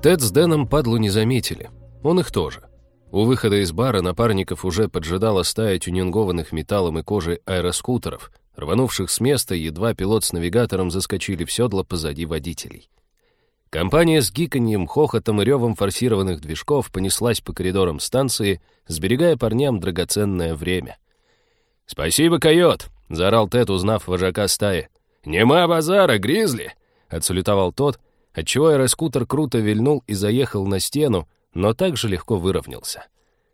Тед с Дэном падлу не заметили. Он их тоже. У выхода из бара напарников уже поджидала стая тюнингованных металлом и кожей аэроскутеров, рванувших с места, едва пилот с навигатором заскочили в седло позади водителей. Компания с гиканьем, хохотом и ревом форсированных движков понеслась по коридорам станции, сберегая парням драгоценное время. «Спасибо, койот!» — заорал Тед, узнав вожака стаи. «Нема базара, Гризли!» — отсалютовал тот, отчего аэроскутер круто вильнул и заехал на стену, но также легко выровнялся.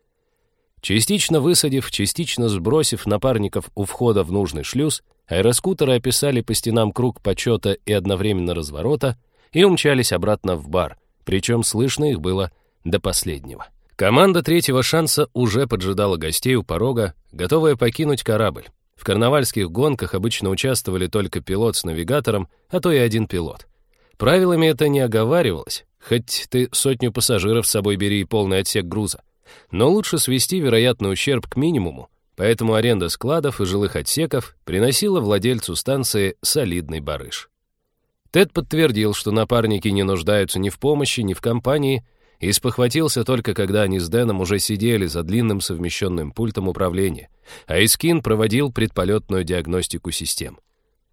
Частично высадив, частично сбросив напарников у входа в нужный шлюз, аэроскутеры описали по стенам круг почета и одновременно разворота и умчались обратно в бар, причем слышно их было до последнего. Команда третьего шанса уже поджидала гостей у порога, готовая покинуть корабль. В карнавальских гонках обычно участвовали только пилот с навигатором, а то и один пилот. Правилами это не оговаривалось, хоть ты 100 пассажиров с собой бери и полный отсек груза. Но лучше свести вероятный ущерб к минимуму, поэтому аренда складов и жилых отсеков приносила владельцу станции солидный барыш. Тед подтвердил, что напарники не нуждаются ни в помощи, ни в компании, и спохватился только, когда они с Дэном уже сидели за длинным совмещенным пультом управления, а Искин проводил предполетную диагностику систем.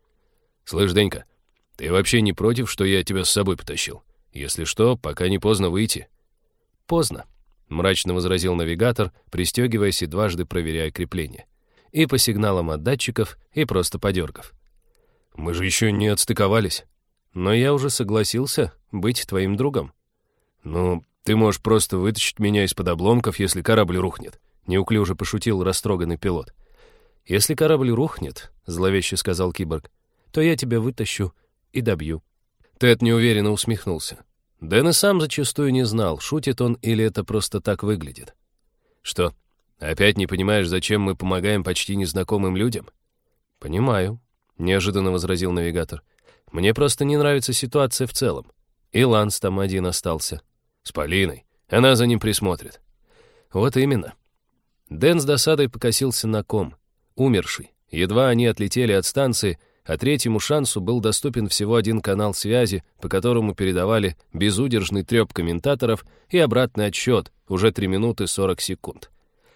«Слышь, Денька, ты вообще не против, что я тебя с собой потащил? Если что, пока не поздно выйти». «Поздно», — мрачно возразил навигатор, пристегиваясь и дважды проверяя крепление. И по сигналам от датчиков, и просто подергав. «Мы же еще не отстыковались. Но я уже согласился быть твоим другом». «Ну, ты можешь просто вытащить меня из-под обломков, если корабль рухнет», — неуклюже пошутил растроганный пилот. «Если корабль рухнет», — зловеще сказал киборг, «то я тебя вытащу и добью». Тед неуверенно усмехнулся. Дэн и сам зачастую не знал, шутит он или это просто так выглядит. «Что, опять не понимаешь, зачем мы помогаем почти незнакомым людям?» «Понимаю», — неожиданно возразил навигатор. «Мне просто не нравится ситуация в целом. И Ланс там один остался. С Полиной. Она за ним присмотрит». «Вот именно». Дэн с досадой покосился на ком. Умерший. Едва они отлетели от станции, а третьему шансу был доступен всего один канал связи, по которому передавали безудержный трёп комментаторов и обратный отсчет, уже 3 минуты 40 секунд.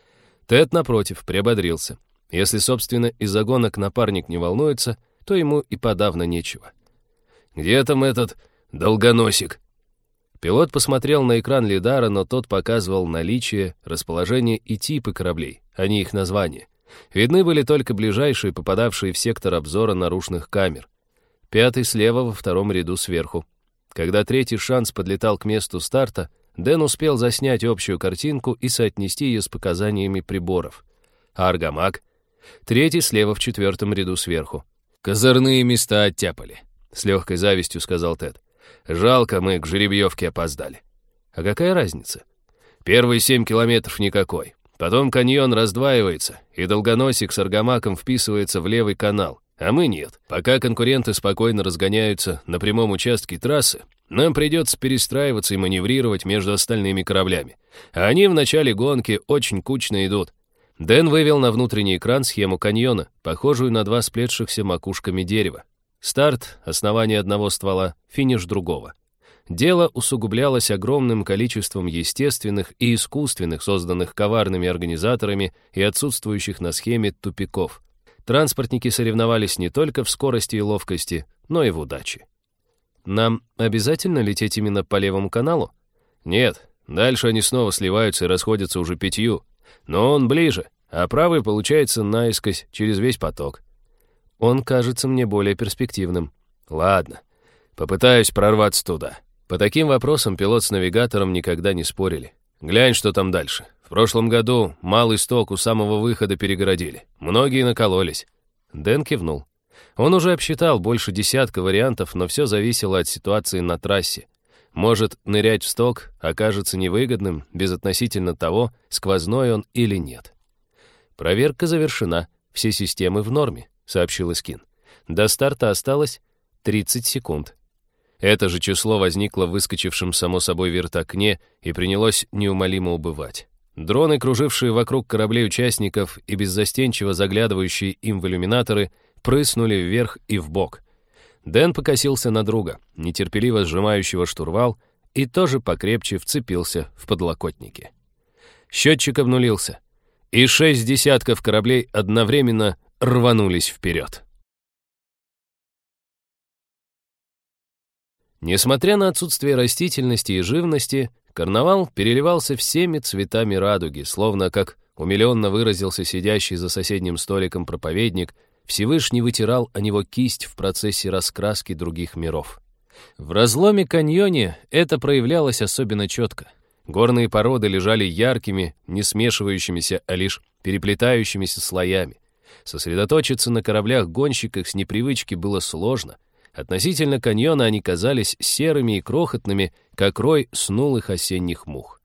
Тед, напротив, приободрился. Если, собственно, из-за гонок напарник не волнуется, то ему и подавно нечего. «Где там этот долгоносик?» Пилот посмотрел на экран лидара, но тот показывал наличие, расположение и типы кораблей, а не их название. Видны были только ближайшие, попадавшие в сектор обзора наружных камер. 5-й слева во 2-м ряду сверху. Когда третий шанс подлетал к месту старта, Дэн успел заснять общую картинку и соотнести ее с показаниями приборов. А Аргамак? 3-й слева в 4-м ряду сверху. «Козырные места оттяпали», — с легкой завистью сказал Тед. «Жалко, мы к жеребьевке опоздали». «А какая разница?» «Первые 7 километров никакой. Потом каньон раздваивается, и долгоносик с Аргамаком вписывается в левый канал, а мы нет. Пока конкуренты спокойно разгоняются на прямом участке трассы, нам придется перестраиваться и маневрировать между остальными кораблями. А они в начале гонки очень кучно идут». Дэн вывел на внутренний экран схему каньона, похожую на 2 сплетшихся макушками дерева. Старт — основание одного ствола, финиш другого. Дело усугублялось огромным количеством естественных и искусственных, созданных коварными организаторами и отсутствующих на схеме тупиков. Транспортники соревновались не только в скорости и ловкости, но и в удаче. «Нам обязательно лететь именно по левому каналу?» «Нет, дальше они снова сливаются и расходятся уже 5, но он ближе, а правый получается наискось через весь поток». «Он кажется мне более перспективным». «Ладно, попытаюсь прорваться туда». По таким вопросам пилот с навигатором никогда не спорили. «Глянь, что там дальше. В прошлом году малый сток у самого выхода перегородили. Многие накололись». Дэн кивнул. Он уже обсчитал больше 10 вариантов, но все зависело от ситуации на трассе. Может, нырять в сток окажется невыгодным, безотносительно того, сквозной он или нет. «Проверка завершена. Все системы в норме», — сообщил Искин. «До старта осталось 30 секунд». Это же число возникло в выскочившем само собой вертокне и принялось неумолимо убывать. Дроны, кружившие вокруг кораблей участников и беззастенчиво заглядывающие им в иллюминаторы, прыснули вверх и вбок. Дэн покосился на друга, нетерпеливо сжимающего штурвал, и тоже покрепче вцепился в подлокотники. Счетчик обнулился, и 6 десятков кораблей одновременно рванулись вперед. Несмотря на отсутствие растительности и живности, карнавал переливался всеми цветами радуги, словно, как умиленно выразился сидящий за соседним столиком проповедник, Всевышний вытирал о него кисть в процессе раскраски других миров. В разломе каньоне это проявлялось особенно четко. Горные породы лежали яркими, не смешивающимися, а лишь переплетающимися слоями. Сосредоточиться на кораблях-гонщиках с непривычки было сложно. Относительно каньона они казались серыми и крохотными, как рой снулых осенних мух.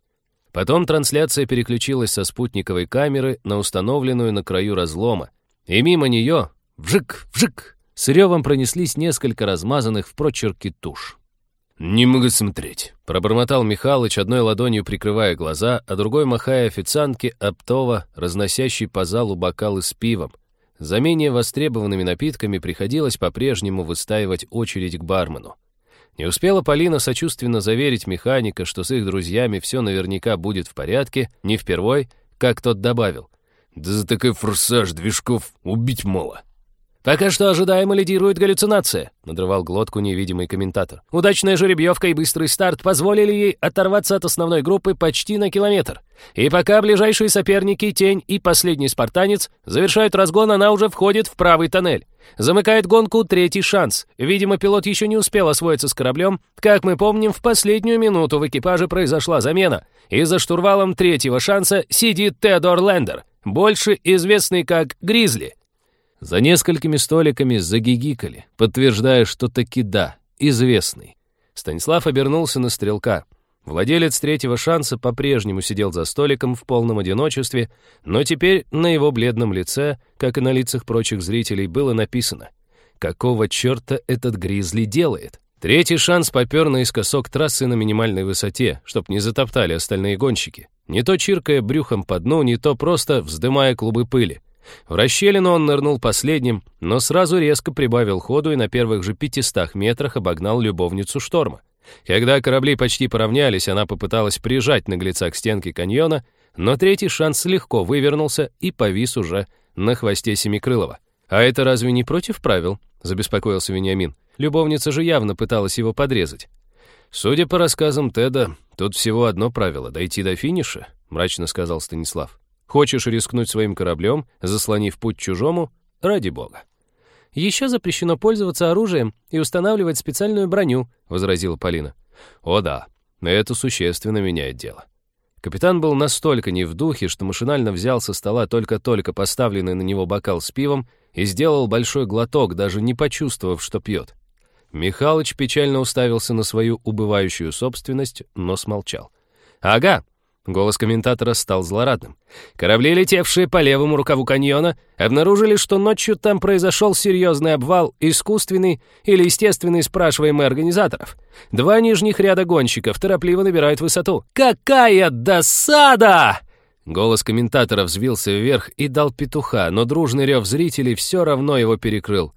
Потом трансляция переключилась со спутниковой камеры на установленную на краю разлома, и мимо нее, вжик-вжик, с ревом пронеслись несколько размазанных в прочерки туш. «Не могу смотреть», — пробормотал Михалыч, одной ладонью прикрывая глаза, а другой махая официантке оптово, разносящей по залу бокалы с пивом. За менее востребованными напитками приходилось по-прежнему выстаивать очередь к бармену. Не успела Полина сочувственно заверить механика, что с их друзьями все наверняка будет в порядке, не впервой, как тот добавил: «Да за такой форсаж движков убить мало». «Пока что ожидаемо лидирует галлюцинация», — надрывал глотку невидимый комментатор. «Удачная жеребьевка и быстрый старт позволили ей оторваться от основной группы почти на километр. И пока ближайшие соперники, Тень и последний спартанец, завершают разгон, она уже входит в правый тоннель. Замыкает гонку третий шанс. Видимо, пилот еще не успел освоиться с кораблем. Как мы помним, в последнюю минуту в экипаже произошла замена. И за штурвалом третьего шанса сидит Теодор Лендер, больше известный как Гризли». За несколькими столиками загигикали, подтверждая, что таки да, известный. Станислав обернулся на стрелка. Владелец третьего шанса по-прежнему сидел за столиком в полном одиночестве, но теперь на его бледном лице, как и на лицах прочих зрителей, было написано: «Какого черта этот Гризли делает?» Третий шанс попер наискосок трассы на минимальной высоте, чтоб не затоптали остальные гонщики. Не то чиркая брюхом по дну, не то просто вздымая клубы пыли. В расщелину он нырнул последним, но сразу резко прибавил ходу и на первых же 500 метрах обогнал любовницу шторма. Когда корабли почти поравнялись, она попыталась прижать наглеца к стенке каньона, но третий шанс легко вывернулся и повис уже на хвосте Семикрылова. «А это разве не против правил?» — забеспокоился Вениамин. «Любовница же явно пыталась его подрезать». «Судя по рассказам Теда, тут всего одно правило — дойти до финиша», — мрачно сказал Станислав. «Хочешь рискнуть своим кораблем, заслонив путь чужому? Ради бога». «Еще запрещено пользоваться оружием и устанавливать специальную броню», — возразила Полина. «О да, это существенно меняет дело». Капитан был настолько не в духе, что машинально взял со стола только-только поставленный на него бокал с пивом и сделал большой глоток, даже не почувствовав, что пьет. Михалыч печально уставился на свою убывающую собственность, но смолчал. «Ага». Голос комментатора стал злорадным. «Корабли, летевшие по левому рукаву каньона, обнаружили, что ночью там произошел серьезный обвал, искусственный или естественный, спрашиваем мы организаторов. 2 нижних ряда гонщиков торопливо набирают высоту. Какая досада!» Голос комментатора взвился вверх и дал петуха, но дружный рев зрителей все равно его перекрыл.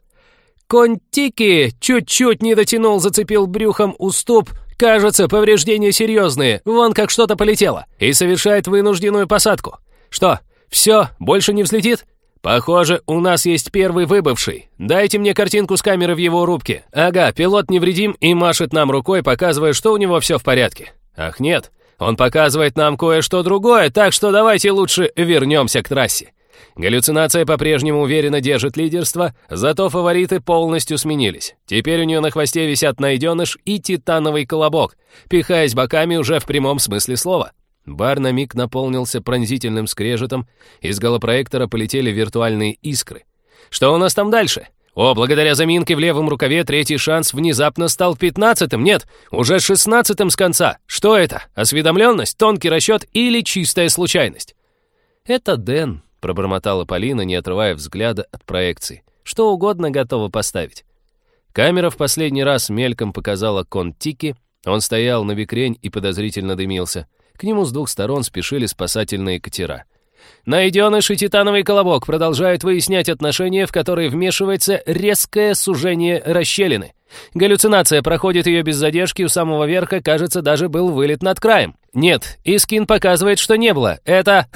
«Контики чуть-чуть не дотянул, зацепил брюхом уступ. Кажется, повреждения серьезные, вон как что-то полетело, и совершает вынужденную посадку. Что, все, больше не взлетит? Похоже, у нас есть первый выбывший. Дайте мне картинку с камеры в его рубке. Ага, пилот невредим и машет нам рукой, показывая, что у него все в порядке. Ах нет, он показывает нам кое-что другое, так что давайте лучше вернемся к трассе. Галлюцинация по-прежнему уверенно держит лидерство, зато фавориты полностью сменились. Теперь у нее на хвосте висят найденыш и титановый колобок, пихаясь боками уже в прямом смысле слова. Бар на миг наполнился пронзительным скрежетом, из голопроектора полетели виртуальные искры. Что у нас там дальше? О, благодаря заминке в левом рукаве третий шанс внезапно стал 15-м, нет, уже 16-м с конца. Что это? Осведомленность, тонкий расчет или чистая случайность? Это Дэн, пробормотала Полина, не отрывая взгляда от проекции. Что угодно готова поставить. Камера в последний раз мельком показала Кон-Тики. Он стоял на бикрень и подозрительно дымился. К нему с 2 сторон спешили спасательные катера. Найденыш и титановый колобок продолжают выяснять отношения, в которые вмешивается резкое сужение расщелины. Галлюцинация проходит ее без задержки у самого верха, кажется, даже был вылет над краем. Нет, Искин показывает, что не было. Это,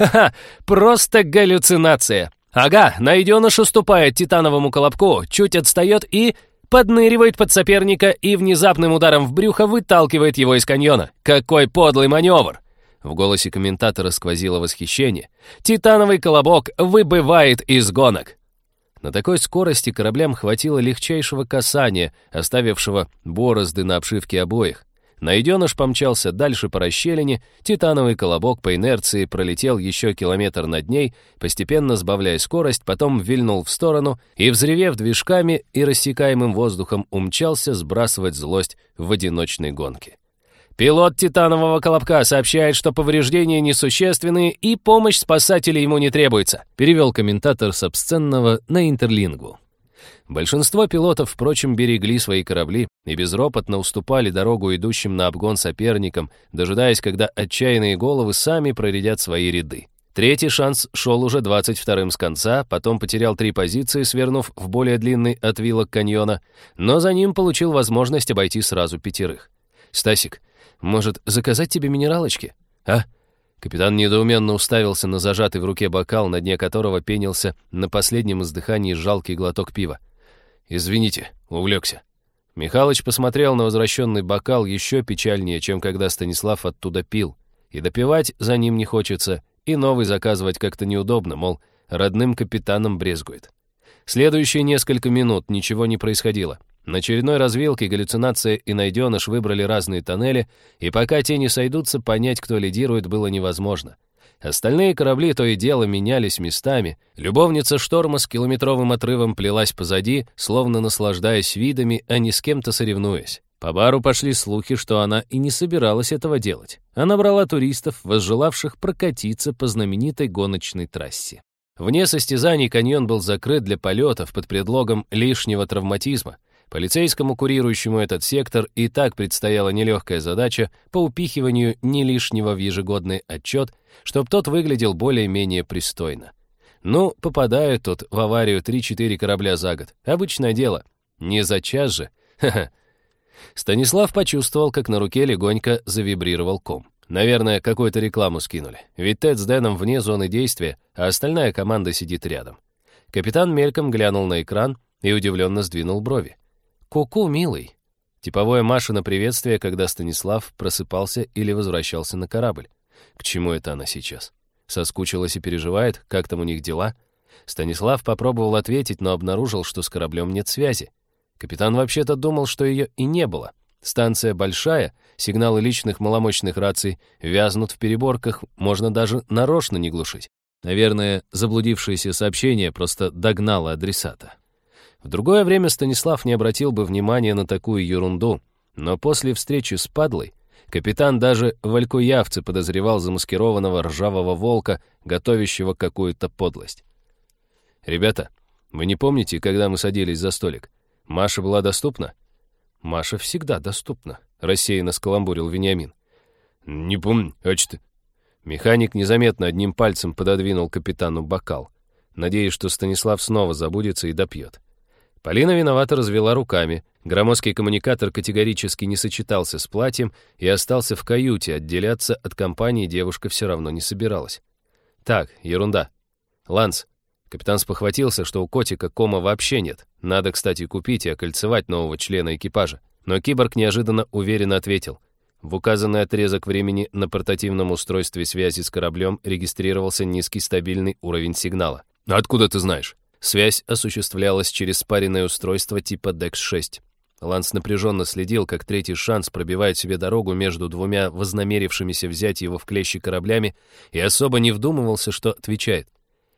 просто галлюцинация. Ага, найденыш уступает титановому колобку, чуть отстает и подныривает под соперника и внезапным ударом в брюхо выталкивает его из каньона. Какой подлый маневр! В голосе комментатора сквозило восхищение. Титановый колобок выбывает из гонок. На такой скорости кораблям хватило легчайшего касания, оставившего борозды на обшивке обоих. Найденыш помчался дальше по расщелине, титановый колобок по инерции пролетел еще километр над ней, постепенно сбавляя скорость, потом вильнул в сторону и, взревев движками и рассекаемым воздухом, умчался сбрасывать злость в одиночной гонке. Пилот титанового колобка сообщает, что повреждения несущественные и помощь спасателей ему не требуется, перевел комментатор с обсценного на интерлингву. Большинство пилотов, впрочем, берегли свои корабли и безропотно уступали дорогу идущим на обгон соперникам, дожидаясь, когда отчаянные головы сами проредят свои ряды. Третий шанс шел уже 22-м с конца, потом потерял 3 позиции, свернув в более длинный отвилок каньона, но за ним получил возможность обойти сразу 5. «Стасик, может, заказать тебе минералочки?» «А?» Капитан недоуменно уставился на зажатый в руке бокал, на дне которого пенился на последнем издыхании жалкий глоток пива. «Извините, увлекся». Михалыч посмотрел на возвращенный бокал еще печальнее, чем когда Станислав оттуда пил. И допивать за ним не хочется, и новый заказывать как-то неудобно, мол, родным капитаном брезгует. Следующие несколько минут ничего не происходило. На очередной развилке галлюцинация и найденыш выбрали разные тоннели, и пока те не сойдутся, понять, кто лидирует, было невозможно. Остальные корабли то и дело менялись местами. Любовница шторма с километровым отрывом плелась позади, словно наслаждаясь видами, а не с кем-то соревнуясь. По бару пошли слухи, что она и не собиралась этого делать. Она брала туристов, возжелавших прокатиться по знаменитой гоночной трассе. Вне состязаний каньон был закрыт для полетов под предлогом лишнего травматизма. Полицейскому, курирующему этот сектор, и так предстояла нелегкая задача по упихиванию не лишнего в ежегодный отчет, чтоб тот выглядел более-менее пристойно. Ну, попадают тут в аварию 3-4 корабля за год. Обычное дело. Не за час же. Ха-ха. Станислав почувствовал, как на руке легонько завибрировал ком. Наверное, какую-то рекламу скинули. Ведь Тед с Дэном вне зоны действия, а остальная команда сидит рядом. Капитан мельком глянул на экран и удивленно сдвинул брови. «Ку-ку, милый!» Типовое Машино приветствие, когда Станислав просыпался или возвращался на корабль. К чему это она сейчас? Соскучилась и переживает, как там у них дела? Станислав попробовал ответить, но обнаружил, что с кораблем нет связи. Капитан вообще-то думал, что ее и не было. Станция большая, сигналы личных маломощных раций вязнут в переборках, можно даже нарочно не глушить. Наверное, заблудившееся сообщение просто догнало адресата. В другое время Станислав не обратил бы внимания на такую ерунду, но после встречи с падлой капитан даже в Алькуявце подозревал замаскированного ржавого волка, готовящего какую-то подлость. «Ребята, вы не помните, когда мы садились за столик? Маша была доступна?» «Маша всегда доступна», — рассеянно скаламбурил Вениамин. «Не помню, а что?» Механик незаметно одним пальцем пододвинул капитану бокал, надеясь, что Станислав снова забудется и допьет. Полина виновато развела руками. Громоздкий коммуникатор категорически не сочетался с платьем и остался в каюте. Отделяться от компании девушка все равно не собиралась. «Так, ерунда. Ланс». Капитан спохватился, что у котика кома вообще нет. Надо, кстати, купить и окольцевать нового члена экипажа. Но киборг неожиданно уверенно ответил. В указанный отрезок времени на портативном устройстве связи с кораблем регистрировался низкий стабильный уровень сигнала. «Откуда ты знаешь?» Связь осуществлялась через спаренное устройство типа DEX-6. Ланс напряженно следил, как третий шанс пробивает себе дорогу между двумя вознамерившимися взять его в клещи кораблями, и особо не вдумывался, что отвечает.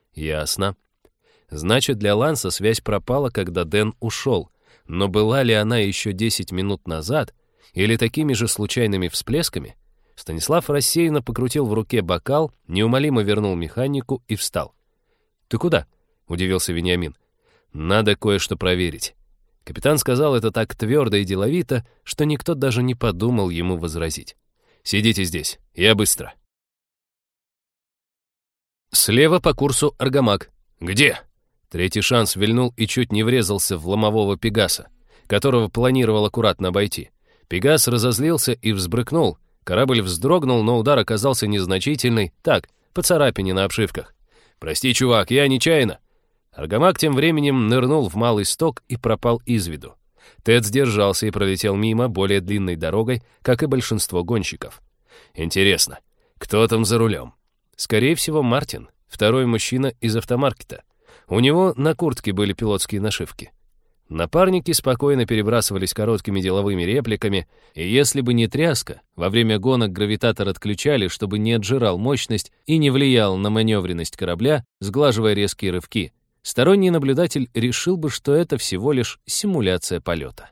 Ясно. Значит, для Ланса связь пропала, когда Дэн ушел. Но была ли она еще 10 минут назад, или такими же случайными всплесками? Станислав рассеянно покрутил в руке бокал, неумолимо вернул механику и встал. «Ты куда?» — удивился Вениамин. «Надо кое-что проверить». Капитан сказал это так твердо и деловито, что никто даже не подумал ему возразить. «Сидите здесь, я быстро». Слева по курсу Аргамак. «Где?» Третий шанс вильнул и чуть не врезался в ломового Пегаса. которого планировал аккуратно обойти. Пегас разозлился и взбрыкнул. Корабль вздрогнул, но удар оказался незначительный. Так, по царапине на обшивках. «Прости, чувак, я нечаянно». Аргамак тем временем нырнул в малый сток и пропал из виду. Тед сдержался и пролетел мимо более длинной дорогой, как и большинство гонщиков. Интересно, кто там за рулем? Скорее всего, Мартин, второй мужчина из автомаркета. У него на куртке были пилотские нашивки. Напарники спокойно перебрасывались короткими деловыми репликами, и если бы не тряска, во время гонок гравитатор отключали, чтобы не отжирал мощность и не влиял на маневренность корабля, сглаживая резкие рывки, сторонний наблюдатель решил бы, что это всего лишь симуляция полета.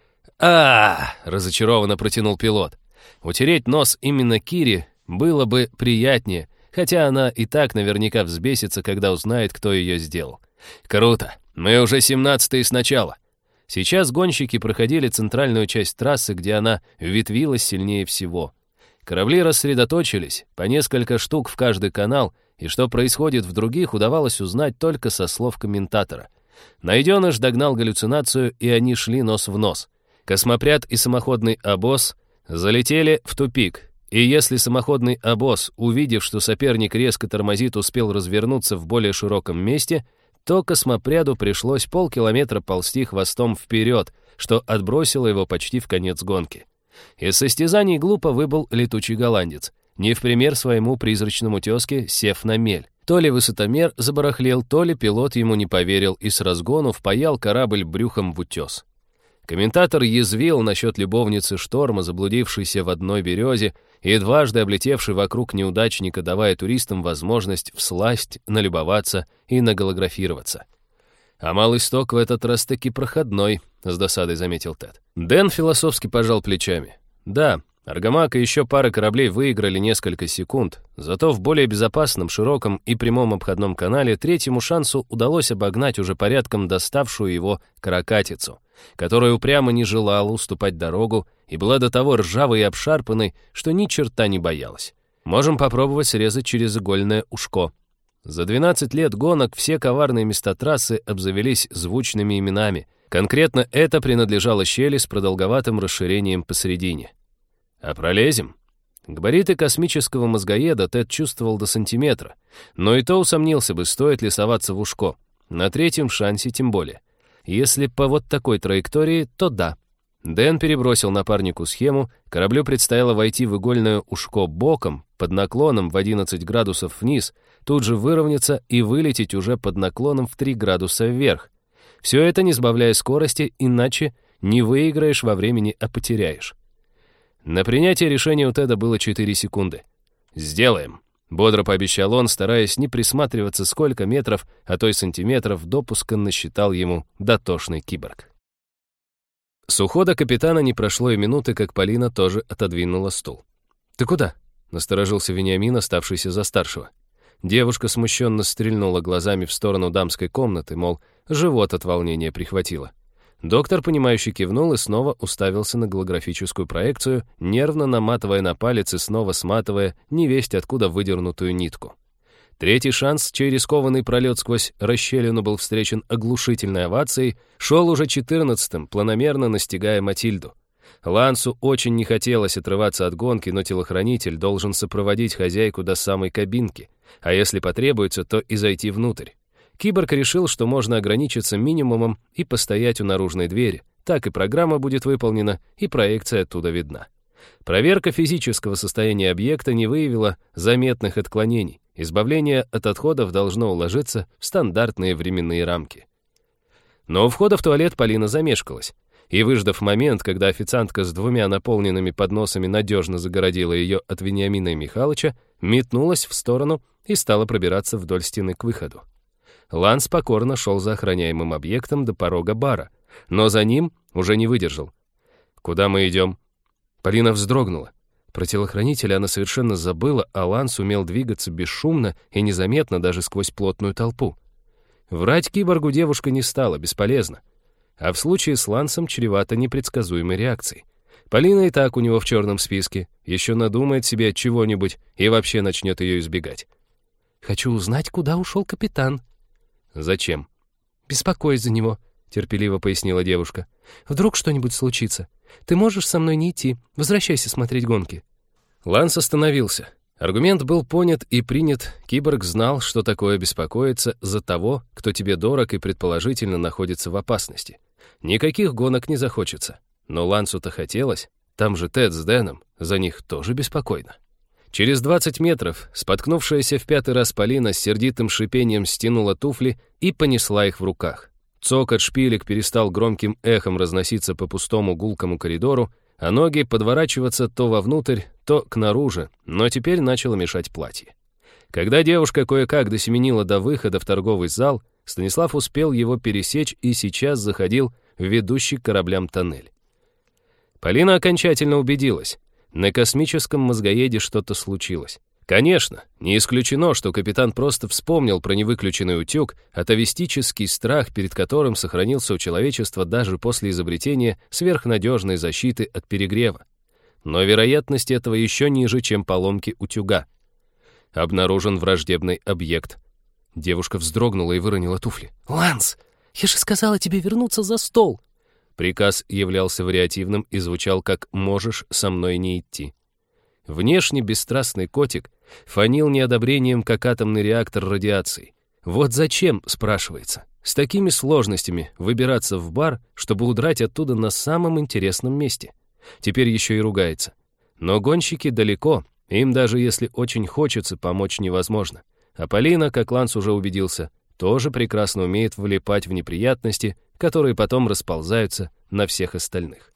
Разочарованно протянул пилот. Утереть нос именно Кире было бы приятнее, хотя она и так наверняка взбесится, когда узнает, кто ее сделал. «Круто! Мы уже 17-е сначала!» Сейчас гонщики проходили центральную часть трассы, где она ветвилась сильнее всего. Корабли рассредоточились, по несколько штук в каждый канал, и что происходит в других, удавалось узнать только со слов комментатора. Найденыш догнал галлюцинацию, и они шли нос в нос. Космопряд и самоходный обоз залетели в тупик, и если самоходный обоз, увидев, что соперник резко тормозит, успел развернуться в более широком месте, то космопряду пришлось полкилометра ползти хвостом вперед, что отбросило его почти в конец гонки. Из состязаний глупо выбыл летучий голландец, не в пример своему призрачному тезке, сев на мель. То ли высотомер забарахлел, то ли пилот ему не поверил и с разгону впаял корабль брюхом в утес. Комментатор язвил насчет любовницы Шторма, заблудившейся в одной березе и дважды облетевшей вокруг неудачника, давая туристам возможность всласть налюбоваться и наголографироваться. «А малый сток в этот раз таки проходной», — с досадой заметил Тед. Дэн философски пожал плечами. «Да, Аргамак и еще пара кораблей выиграли несколько секунд, зато в более безопасном, широком и прямом обходном канале третьему шансу удалось обогнать уже порядком доставшую его каракатицу, которая упрямо не желала уступать дорогу и была до того ржавой и обшарпанной, что ни черта не боялась. Можем попробовать срезать через игольное ушко». За 12 лет гонок все коварные места трассы обзавелись звучными именами. Конкретно это принадлежало щели с продолговатым расширением посередине. А пролезем? Габариты космического мозгоеда Тед чувствовал до сантиметра, но и то усомнился бы, стоит ли соваться в ушко. На третьем шансе тем более. Если по вот такой траектории, то да. Дэн перебросил напарнику схему, кораблю предстояло войти в игольное ушко боком, под наклоном в 11 градусов вниз, тут же выровняться и вылететь уже под наклоном в 3 градуса вверх. Все это не сбавляя скорости, иначе не выиграешь во времени, а потеряешь. На принятие решения у Теда было 4 секунды. «Сделаем», — бодро пообещал он, стараясь не присматриваться, сколько метров, а то и сантиметров допуска насчитал ему дотошный киборг. С ухода капитана не прошло и минуты, как Полина тоже отодвинула стул. «Ты куда?» — насторожился Вениамин, оставшийся за старшего. Девушка смущенно стрельнула глазами в сторону дамской комнаты, мол, живот от волнения прихватило. Доктор, понимающе кивнул и снова уставился на голографическую проекцию, нервно наматывая на палец и снова сматывая невесть откуда выдернутую нитку. Третий шанс, чей рискованный пролет сквозь расщелину был встречен оглушительной овацией, шел уже 14-м, планомерно настигая Матильду. Лансу очень не хотелось отрываться от гонки, но телохранитель должен сопроводить хозяйку до самой кабинки, а если потребуется, то и зайти внутрь. Киборг решил, что можно ограничиться минимумом и постоять у наружной двери. Так и программа будет выполнена, и проекция оттуда видна. Проверка физического состояния объекта не выявила заметных отклонений. Избавление от отходов должно уложиться в стандартные временные рамки. Но у входа в туалет Полина замешкалась. И, выждав момент, когда официантка с 2 наполненными подносами надежно загородила ее от Вениамина и Михалыча, метнулась в сторону и стала пробираться вдоль стены к выходу. Ланс покорно шел за охраняемым объектом до порога бара, но за ним уже не выдержал. «Куда мы идем?» Полина вздрогнула. Про телохранителя она совершенно забыла, а Ланс умел двигаться бесшумно и незаметно даже сквозь плотную толпу. Врать киборгу девушка не стала, бесполезно. А в случае с Лансом чревато непредсказуемой реакцией. Полина и так у него в черном списке, еще надумает себе чего-нибудь и вообще начнет ее избегать. «Хочу узнать, куда ушел капитан». «Зачем?» «Беспокоюсь за него. — терпеливо пояснила девушка. «Вдруг что-нибудь случится? Ты можешь со мной не идти. Возвращайся смотреть гонки». Ланс остановился. Аргумент был понят и принят. Киборг знал, что такое беспокоиться за того, кто тебе дорог и предположительно находится в опасности. Никаких гонок не захочется. Но Лансу-то хотелось. Там же Тед с Дэном, за них тоже беспокойно. Через 20 метров споткнувшаяся в 5-й раз Полина с сердитым шипением стянула туфли и понесла их в руках. Цокот шпилек перестал громким эхом разноситься по пустому гулкому коридору, а ноги подворачиваться то вовнутрь, то к наружу, но теперь начало мешать платье. Когда девушка кое-как досеменила до выхода в торговый зал, Станислав успел его пересечь и сейчас заходил в ведущий к кораблям тоннель. Полина окончательно убедилась. На космическом мозгоеде что-то случилось. Конечно, не исключено, что капитан просто вспомнил про невыключенный утюг, атовистический страх, перед которым сохранился у человечества даже после изобретения сверхнадежной защиты от перегрева. Но вероятность этого еще ниже, чем поломки утюга. Обнаружен враждебный объект. Девушка вздрогнула и выронила туфли. «Ланс, я же сказала тебе вернуться за стол!» Приказ являлся вариативным и звучал как «можешь со мной не идти». Внешне бесстрастный котик фонил неодобрением, как атомный реактор радиации. Вот зачем, спрашивается, с такими сложностями выбираться в бар, чтобы удрать оттуда на самом интересном месте? Теперь еще и ругается. Но гонщики далеко, им даже если очень хочется, помочь невозможно. А Полина, как Ланс уже убедился, тоже прекрасно умеет влипать в неприятности, которые потом расползаются на всех остальных.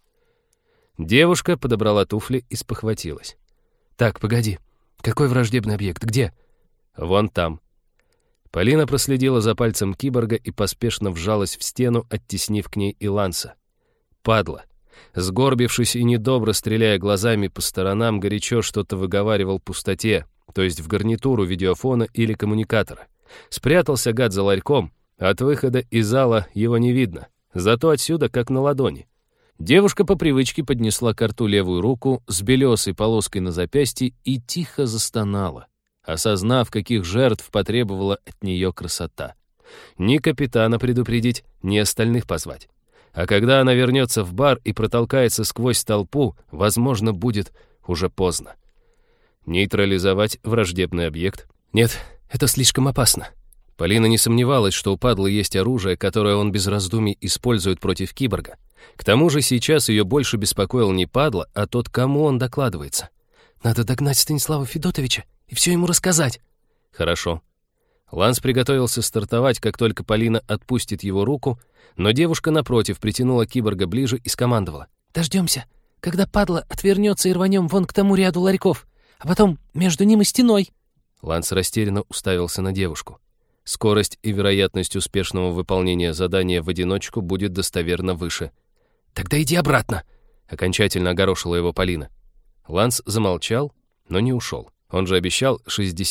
Девушка подобрала туфли и спохватилась. «Так, погоди. Какой враждебный объект? Где?» «Вон там». Полина проследила за пальцем киборга и поспешно вжалась в стену, оттеснив к ней и Ланса. Падла. Сгорбившись и недобро стреляя глазами по сторонам, горячо что-то выговаривал пустоте, то есть в гарнитуру видеофона или коммуникатора. Спрятался гад за ларьком. От выхода из зала его не видно. Зато отсюда как на ладони. Девушка по привычке поднесла к рту левую руку с белесой полоской на запястье и тихо застонала, осознав, каких жертв потребовала от нее красота. Ни капитана предупредить, ни остальных позвать. А когда она вернется в бар и протолкается сквозь толпу, возможно, будет уже поздно. Нейтрализовать враждебный объект? Нет, это слишком опасно. Полина не сомневалась, что у падлы есть оружие, которое он без раздумий использует против киборга. К тому же сейчас ее больше беспокоил не падла, а тот, кому он докладывается. «Надо догнать Станислава Федотовича и все ему рассказать». «Хорошо». Ланс приготовился стартовать, как только Полина отпустит его руку, но девушка, напротив, притянула киборга ближе и скомандовала. «Дождемся, когда падла отвернется и рванем вон к тому ряду ларьков, а потом между ним и стеной». Ланс растерянно уставился на девушку. Скорость и вероятность успешного выполнения задания в одиночку будет достоверно выше. «Тогда иди обратно!» — окончательно огорошила его Полина. Ланс замолчал, но не ушел. Он же обещал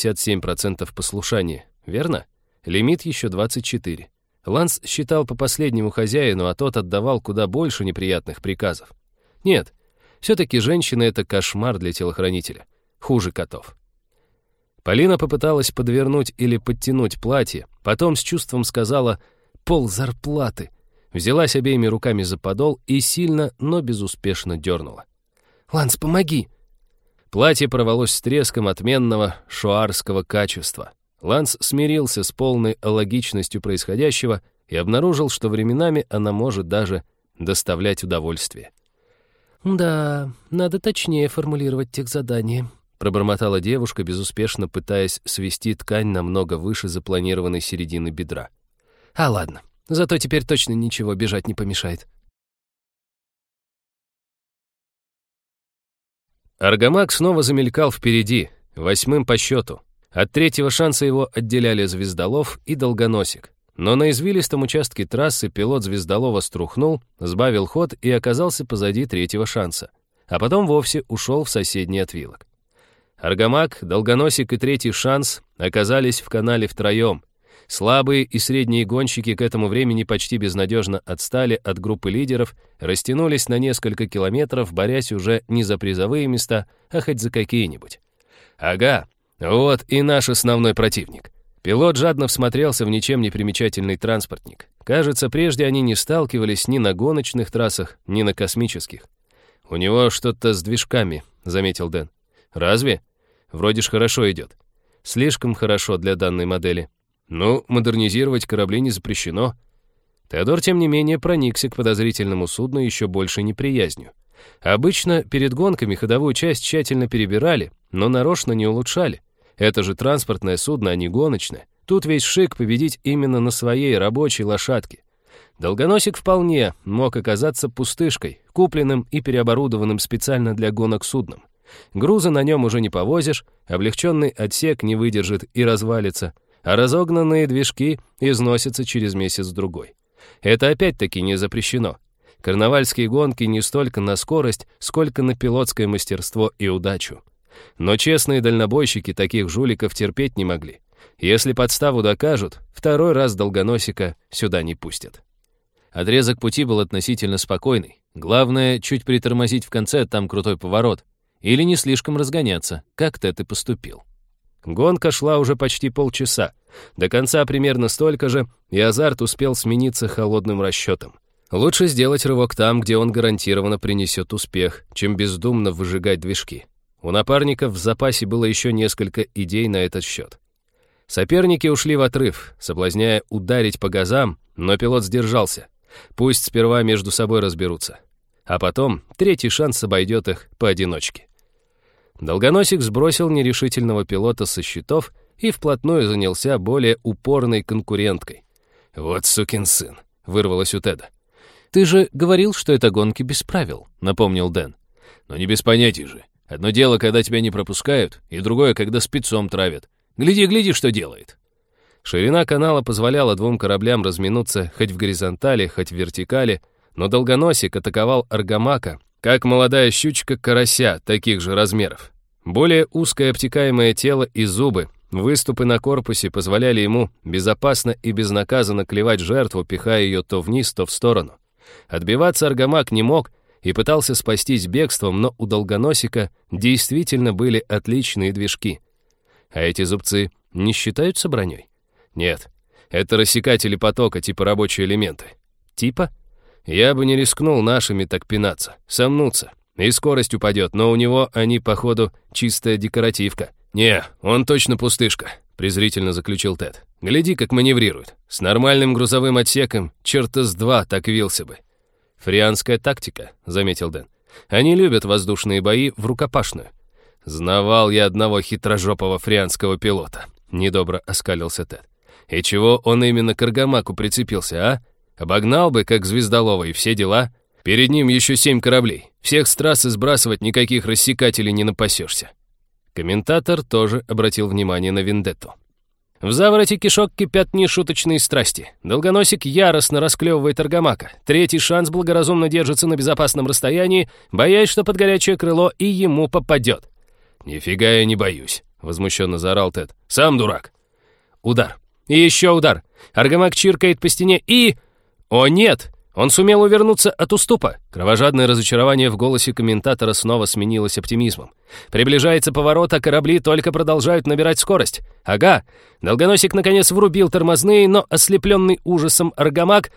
67% послушания, верно? Лимит еще 24. Ланс считал по последнему хозяину, а тот отдавал куда больше неприятных приказов. Нет, все-таки женщина — это кошмар для телохранителя. Хуже котов. Полина попыталась подвернуть или подтянуть платье, потом с чувством сказала «ползарплаты». Взялась обеими руками за подол и сильно, но безуспешно дернула. «Ланс, помоги!» Платье порвалось с треском отменного шуарского качества. Ланс смирился с полной логичностью происходящего и обнаружил, что временами она может даже доставлять удовольствие. «Да, надо точнее формулировать техзадание», пробормотала девушка, безуспешно пытаясь свести ткань намного выше запланированной середины бедра. «А ладно, зато теперь точно ничего, бежать не помешает». Аргамак снова замелькал впереди, 8-м по счету. От 3-го шанса его отделяли Звездолов и Долгоносик. Но на извилистом участке трассы пилот Звездолова струхнул, сбавил ход и оказался позади 3-го шанса. А потом вовсе ушел в соседний отвилок. Аргамак, Долгоносик и 3-й шанс оказались в канале втроем. Слабые и средние гонщики к этому времени почти безнадежно отстали от группы лидеров, растянулись на несколько километров, борясь уже не за призовые места, а хоть за какие-нибудь. Ага, вот и наш основной противник. Пилот жадно всмотрелся в ничем не примечательный транспортник. Кажется, прежде они не сталкивались ни на гоночных трассах, ни на космических. «У него что-то с движками», — заметил Дэн. «Разве? Вроде ж хорошо идет». «Слишком хорошо для данной модели». «Ну, модернизировать корабли не запрещено». Теодор, тем не менее, проникся к подозрительному судну еще большей неприязнью. Обычно перед гонками ходовую часть тщательно перебирали, но нарочно не улучшали. Это же транспортное судно, а не гоночное. Тут весь шик победить именно на своей рабочей лошадке. Долгоносик вполне мог оказаться пустышкой, купленным и переоборудованным специально для гонок судном. Груза на нем уже не повозишь, облегченный отсек не выдержит и развалится, а разогнанные движки износятся через месяц-другой. Это опять-таки не запрещено. Карнавальские гонки не столько на скорость, сколько на пилотское мастерство и удачу. Но честные дальнобойщики таких жуликов терпеть не могли. Если подставу докажут, второй раз Долгоносика сюда не пустят. Отрезок пути был относительно спокойный. Главное, чуть притормозить в конце, там крутой поворот. Или не слишком разгоняться, как Тед и поступил. Гонка шла уже почти полчаса. До конца примерно столько же, и азарт успел смениться холодным расчетом. Лучше сделать рывок там, где он гарантированно принесет успех, чем бездумно выжигать движки. У напарников в запасе было еще несколько идей на этот счет. Соперники ушли в отрыв, соблазняя ударить по газам, но пилот сдержался. Пусть сперва между собой разберутся. А потом третий шанс обойдет их поодиночке. Долгоносик сбросил нерешительного пилота со счетов и вплотную занялся более упорной конкуренткой. «Вот сукин сын», — вырвалось у Теда. «Ты же говорил, что это гонки без правил», — напомнил Дэн. «Но не без понятий же. Одно дело, когда тебя не пропускают, и другое, когда спецом травят. Гляди, что делает». Ширина канала позволяла двум кораблям разминуться хоть в горизонтали, хоть в вертикали, но Долгоносик атаковал Аргамака, как молодая щучка карася таких же размеров. Более узкое обтекаемое тело и зубы, выступы на корпусе позволяли ему безопасно и безнаказанно клевать жертву, пихая ее то вниз, то в сторону. Отбиваться Аргамак не мог и пытался спастись бегством, но у Долгоносика действительно были отличные движки. А эти зубцы не считаются броней? Нет, это рассекатели потока, типа рабочие элементы. Типа? Я бы не рискнул нашими так пинаться, сомнуться. И скорость упадет, но у него они, походу, чистая декоративка. «Не, он точно пустышка», — презрительно заключил Тед. «Гляди, как маневрирует. С нормальным грузовым отсеком черта с два так вился бы». «Фрианская тактика», — заметил Дэн. «Они любят воздушные бои в рукопашную». «Знавал я одного хитрожопого фрианского пилота», — недобро оскалился Тед. «И чего он именно к Аргамаку прицепился, а? Обогнал бы, как Звездолова, и все дела. Перед ним еще 7 кораблей. Всех с трассы сбрасывать, никаких рассекателей не напасешься». Комментатор тоже обратил внимание на вендетту. В завороте кишок кипят нешуточные страсти. Долгоносик яростно расклевывает Аргамака. Третий шанс благоразумно держится на безопасном расстоянии, боясь, что под горячее крыло и ему попадет. «Нифига я не боюсь», — возмущенно заорал Тед. «Сам дурак». Удар. И еще удар. Аргамак чиркает по стене и... О нет! Он сумел увернуться от уступа. Кровожадное разочарование в голосе комментатора снова сменилось оптимизмом. Приближается поворот, а корабли только продолжают набирать скорость. Ага, Долгоносик наконец врубил тормозные, но ослепленный ужасом Аргамак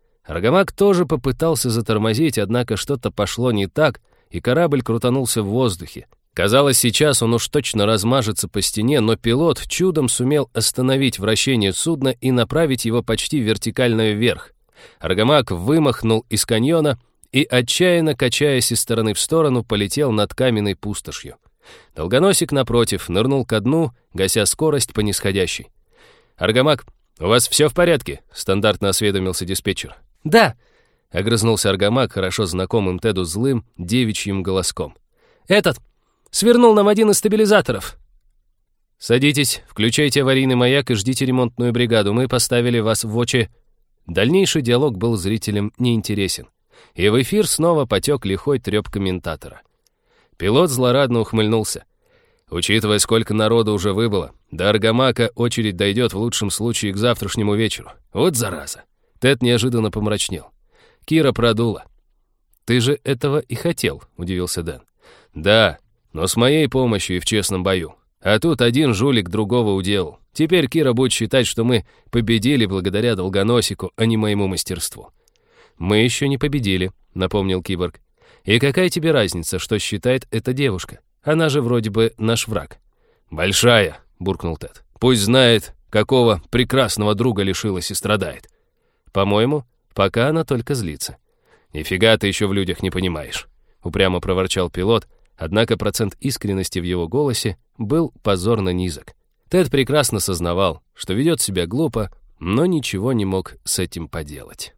тоже попытался затормозить, однако что-то пошло не так, и корабль крутанулся в воздухе. Казалось, сейчас он уж точно размажется по стене, но пилот чудом сумел остановить вращение судна и направить его почти вертикально вверх. Аргамак вымахнул из каньона и, отчаянно качаясь из стороны в сторону, полетел над каменной пустошью. Долгоносик, напротив, нырнул ко дну, гася скорость по нисходящей. «Аргамак, у вас все в порядке?» — стандартно осведомился диспетчер. «Да», — огрызнулся Аргамак хорошо знакомым Теду злым девичьим голоском. «Этот свернул нам один из стабилизаторов». «Садитесь, включайте аварийный маяк и ждите ремонтную бригаду. Мы поставили вас в очи...» Дальнейший диалог был зрителям неинтересен, и в эфир снова потек лихой треп комментатора. Пилот злорадно ухмыльнулся. «Учитывая, сколько народу уже выбыло, до Аргамака очередь дойдет в лучшем случае к завтрашнему вечеру. Вот зараза!» Тед неожиданно помрачнел. Кира продула. «Ты же этого и хотел», — удивился Дэн. «Да, но с моей помощью и в честном бою. А тут один жулик другого уделал. Теперь Кира будет считать, что мы победили благодаря долгоносику, а не моему мастерству». «Мы еще не победили», — напомнил Киборг. «И какая тебе разница, что считает эта девушка? Она же вроде бы наш враг». «Большая», — буркнул Тед. «Пусть знает, какого прекрасного друга лишилась и страдает». «По-моему, пока она только злится». «Нифига ты еще в людях не понимаешь», — упрямо проворчал пилот, однако процент искренности в его голосе был позорно низок. Тед прекрасно сознавал, что ведет себя глупо, но ничего не мог с этим поделать.